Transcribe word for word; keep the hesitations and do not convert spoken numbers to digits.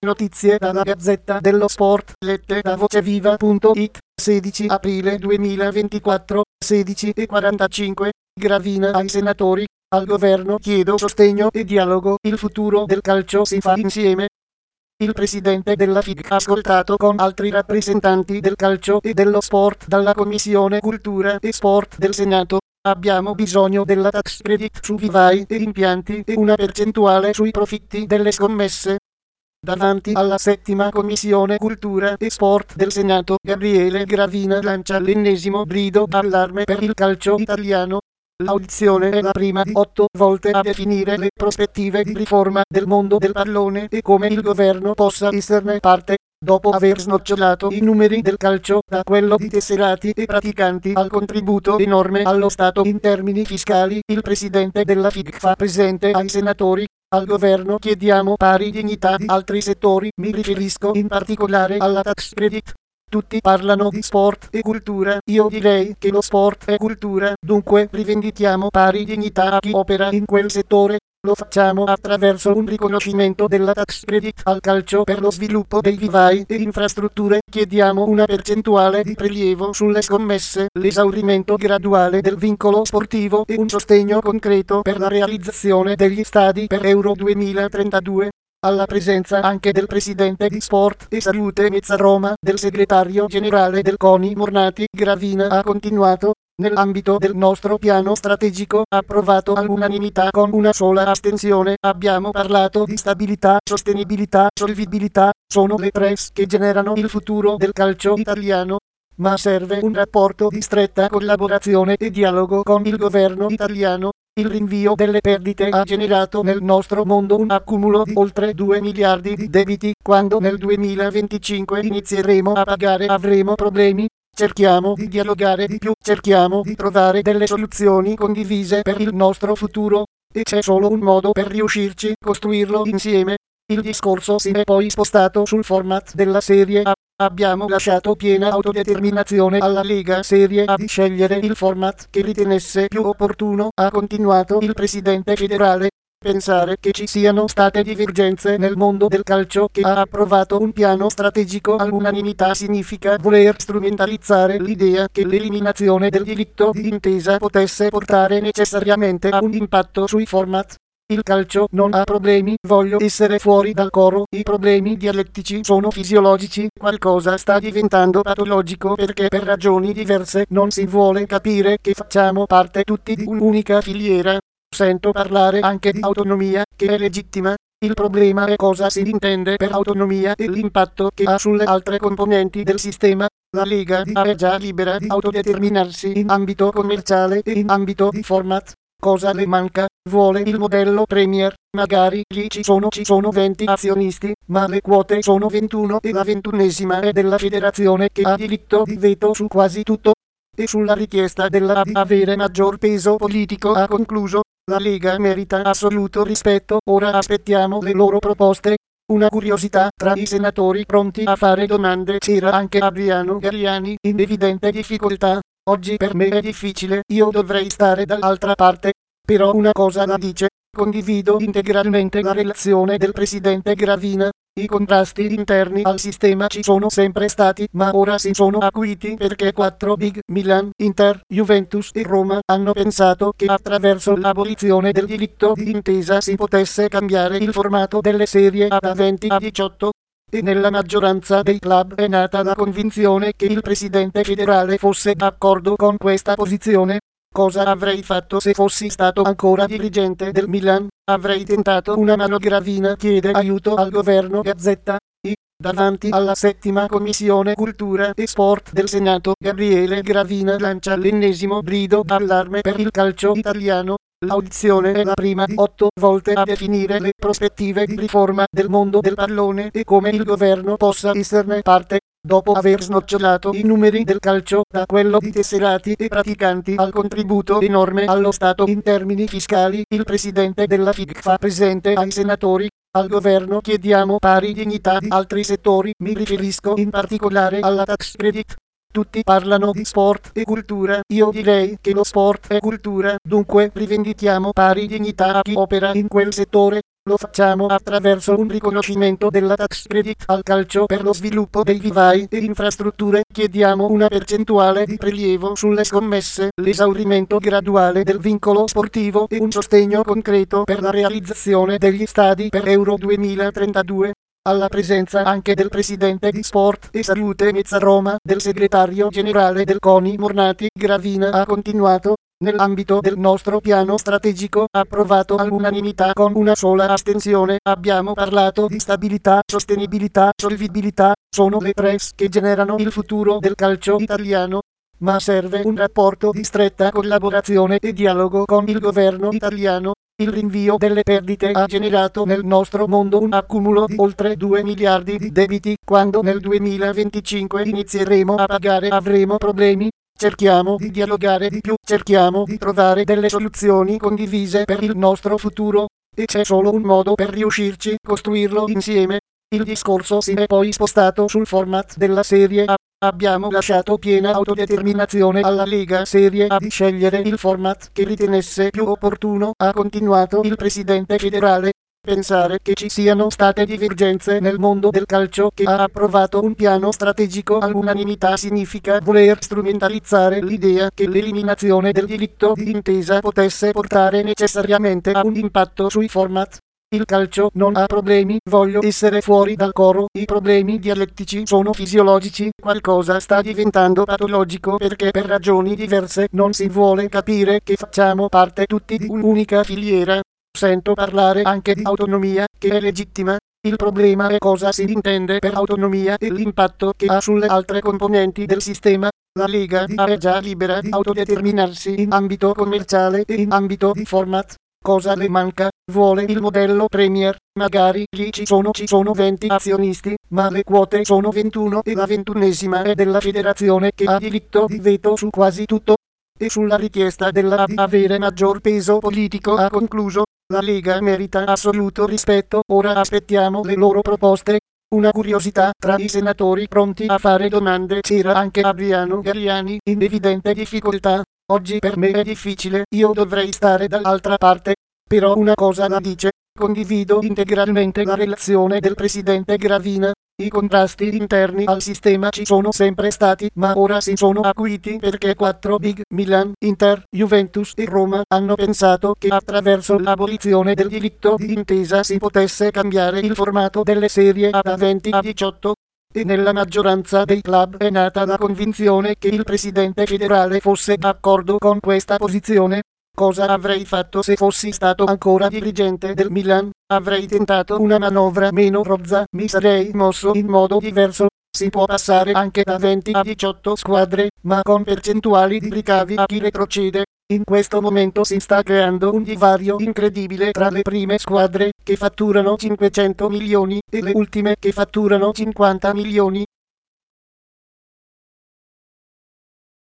Notizie dalla Gazzetta dello Sport, lette da voceviva punto it, sedici aprile duemilaventiquattro, sedici e quarantacinque. Gravina ai senatori, al governo chiedo sostegno e dialogo, il futuro del calcio si fa insieme. Il presidente della F I G ha ascoltato con altri rappresentanti del calcio e dello sport dalla Commissione Cultura e Sport del Senato. Abbiamo bisogno della tax credit su vivai e impianti e una percentuale sui profitti delle scommesse. Davanti alla settima Commissione Cultura e Sport del Senato, Gabriele Gravina lancia l'ennesimo grido d'allarme per il calcio italiano. L'audizione è la prima di otto volte a definire le prospettive di riforma del mondo del pallone e come il governo possa esserne parte. Dopo aver snocciolato i numeri del calcio, da quello di tesserati e praticanti al contributo enorme allo Stato in termini fiscali, il presidente della F I G fa presente ai senatori: al governo chiediamo pari dignità di altri settori, mi riferisco in particolare alla tax credit. Tutti parlano di sport e cultura, io direi che lo sport è cultura, dunque rivendichiamo pari dignità a chi opera in quel settore. Lo facciamo attraverso un riconoscimento della tax credit al calcio per lo sviluppo dei vivai e infrastrutture, chiediamo una percentuale di prelievo sulle scommesse, l'esaurimento graduale del vincolo sportivo e un sostegno concreto per la realizzazione degli stadi per Euro duemilatrentadue. Alla presenza anche del presidente di Sport e Salute Mezzaroma, del segretario generale del CONI Mornati, Gravina ha continuato: nell'ambito del nostro piano strategico, approvato all'unanimità con una sola astensione, abbiamo parlato di stabilità, sostenibilità, solvibilità, sono le tre S che generano il futuro del calcio italiano. Ma serve un rapporto di stretta collaborazione e dialogo con il governo italiano. Il rinvio delle perdite ha generato nel nostro mondo un accumulo di oltre due miliardi di debiti. Quando nel duemilaventicinque inizieremo a pagare avremo problemi. Cerchiamo di dialogare di più, cerchiamo di trovare delle soluzioni condivise per il nostro futuro. E c'è solo un modo per riuscirci: costruirlo insieme. Il discorso si è poi spostato sul format della Serie A. Abbiamo lasciato piena autodeterminazione alla Lega Serie A di scegliere il format che ritenesse più opportuno, ha continuato il presidente federale. Pensare che ci siano state divergenze nel mondo del calcio che ha approvato un piano strategico all'unanimità significa voler strumentalizzare l'idea che l'eliminazione del diritto di intesa potesse portare necessariamente a un impatto sui format. Il calcio non ha problemi, voglio essere fuori dal coro, i problemi dialettici sono fisiologici, qualcosa sta diventando patologico perché per ragioni diverse non si vuole capire che facciamo parte tutti di un'unica filiera. Sento parlare anche di autonomia, che è legittima. Il problema è cosa si intende per autonomia e l'impatto che ha sulle altre componenti del sistema. La Lega è già libera di autodeterminarsi in ambito commerciale e in ambito di format. Cosa le manca? Vuole il modello Premier, magari lì ci sono ci sono venti azionisti, ma le quote sono ventuno e la ventunesima è della federazione che ha diritto di veto su quasi tutto. E sulla richiesta della A di avere maggior peso politico ha concluso: la Lega merita assoluto rispetto, ora aspettiamo le loro proposte. Una curiosità, tra i senatori pronti a fare domande c'era anche Adriano Galliani, in evidente difficoltà. Oggi per me è difficile, io dovrei stare dall'altra parte. Però una cosa la dice: condivido integralmente la relazione del presidente Gravina. I contrasti interni al sistema ci sono sempre stati, ma ora si sono acuiti perché quattro big, Milan, Inter, Juventus e Roma, hanno pensato che attraverso l'abolizione del diritto di intesa si potesse cambiare il formato delle serie A da venti a diciotto. E nella maggioranza dei club è nata la convinzione che il presidente federale fosse d'accordo con questa posizione. Cosa avrei fatto se fossi stato ancora dirigente del Milan? Avrei tentato una mano. Gravina chiede aiuto al governo. Gazzetta I. Davanti alla settima Commissione Cultura e Sport del Senato, Gabriele Gravina lancia l'ennesimo grido d'allarme per il calcio italiano. L'audizione è la prima di otto volte a definire le prospettive di riforma del mondo del pallone e come il governo possa esserne parte. Dopo aver snocciolato i numeri del calcio, da quello di tesserati e praticanti al contributo enorme allo Stato in termini fiscali, il presidente della F I G fa presente ai senatori: al governo chiediamo pari dignità di altri settori, mi riferisco in particolare alla tax credit. Tutti parlano di sport e cultura, io direi che lo sport è cultura, dunque rivendichiamo pari dignità a chi opera in quel settore. Lo facciamo attraverso un riconoscimento della tax credit al calcio per lo sviluppo dei vivai e infrastrutture. Chiediamo una percentuale di prelievo sulle scommesse, l'esaurimento graduale del vincolo sportivo e un sostegno concreto per la realizzazione degli stadi per Euro duemilatrentadue. Alla presenza anche del presidente di Sport e Salute Mezzaroma, del segretario generale del CONI Mornati. Gravina ha continuato. Nell'ambito del nostro piano strategico, approvato all'unanimità con una sola astensione, abbiamo parlato di stabilità, sostenibilità, solvibilità. Sono le tre S che generano il futuro del calcio italiano. Ma serve un rapporto di stretta collaborazione e dialogo con il governo italiano. Il rinvio delle perdite ha generato nel nostro mondo un accumulo di oltre due miliardi di debiti. Quando nel duemilaventicinque inizieremo a pagare avremo problemi. Cerchiamo di dialogare di più, cerchiamo di trovare delle soluzioni condivise per il nostro futuro. E c'è solo un modo per riuscirci, costruirlo insieme. Il discorso si è poi spostato sul format della Serie A. Abbiamo lasciato piena autodeterminazione alla Lega Serie A di scegliere il format che ritenesse più opportuno, ha continuato il presidente federale. Pensare che ci siano state divergenze nel mondo del calcio che ha approvato un piano strategico all'unanimità significa voler strumentalizzare l'idea che l'eliminazione del diritto di intesa potesse portare necessariamente a un impatto sui format. Il calcio non ha problemi, voglio essere fuori dal coro, i problemi dialettici sono fisiologici, qualcosa sta diventando patologico perché per ragioni diverse non si vuole capire che facciamo parte tutti di un'unica filiera. Sento parlare anche di autonomia, che è legittima. Il problema è cosa si intende per autonomia e l'impatto che ha sulle altre componenti del sistema. La Lega è già libera di autodeterminarsi in ambito commerciale e in ambito di format. Cosa le manca? Vuole il modello Premier, magari lì ci sono ci sono venti azionisti, ma le quote sono ventuno e la ventunesima è della federazione che ha diritto di veto su quasi tutto. E sulla richiesta della A di avere maggior peso politico ha concluso, la Lega merita assoluto rispetto, ora aspettiamo le loro proposte. Una curiosità, tra i senatori pronti a fare domande c'era anche Adriano Galliani, in evidente difficoltà. Oggi per me è difficile, io dovrei stare dall'altra parte. Però una cosa la dice, condivido integralmente la relazione del presidente Gravina. I contrasti interni al sistema ci sono sempre stati, ma ora si sono acuiti perché quattro big, Milan, Inter, Juventus e Roma, hanno pensato che attraverso l'abolizione del diritto di intesa si potesse cambiare il formato delle serie A da venti a diciotto. E nella maggioranza dei club è nata la convinzione che il presidente federale fosse d'accordo con questa posizione. Cosa avrei fatto se fossi stato ancora dirigente del Milan? Avrei tentato una manovra meno rozza, mi sarei mosso in modo diverso. Si può passare anche da venti a diciotto squadre, ma con percentuali di ricavi a chi retrocede. In questo momento si sta creando un divario incredibile tra le prime squadre, che fatturano cinquecento milioni, e le ultime che fatturano cinquanta milioni.